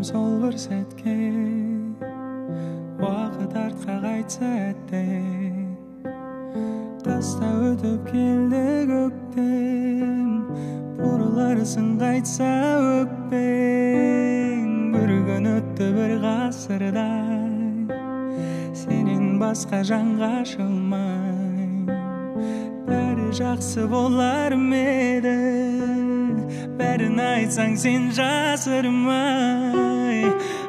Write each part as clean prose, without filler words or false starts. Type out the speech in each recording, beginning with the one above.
сол бір сәтке уақыт артқа қайтса әттең таста өтіп келді көктем бұрыларсың қайтса өкпең бір күн өтті бір ғасырдай сенен басқа жанға ашылмай бәрі жақсы болар ма еді бәрін айтсаң сен жасырмай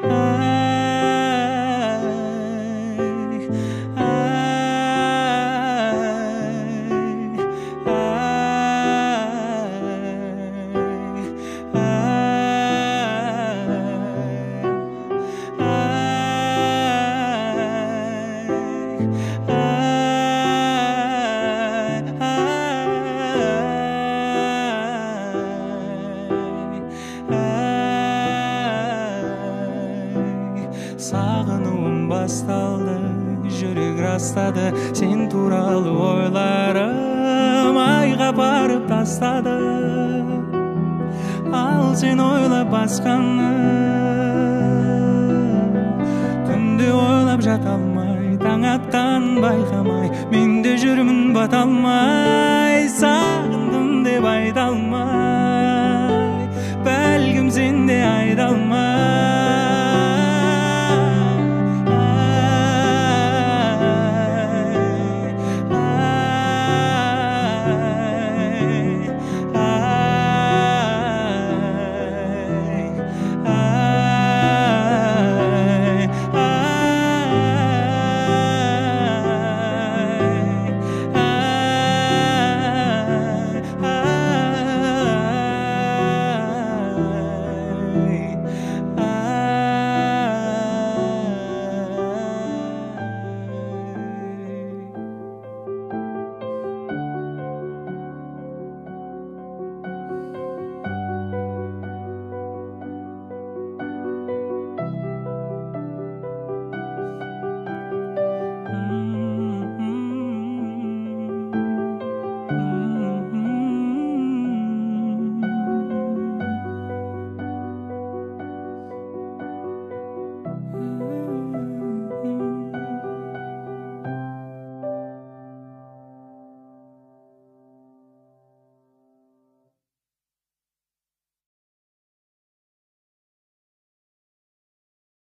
Сағынуым басталды, жүрек растады, сен туралы ойларым айға барып тастады. Ал сен ойлап басқаны, түнде ойлап жата алмай, таң атқан байқамай, мен де жүрмін бата алмай, сағындым деп айта алмай, бәлкім сен де айта алмай.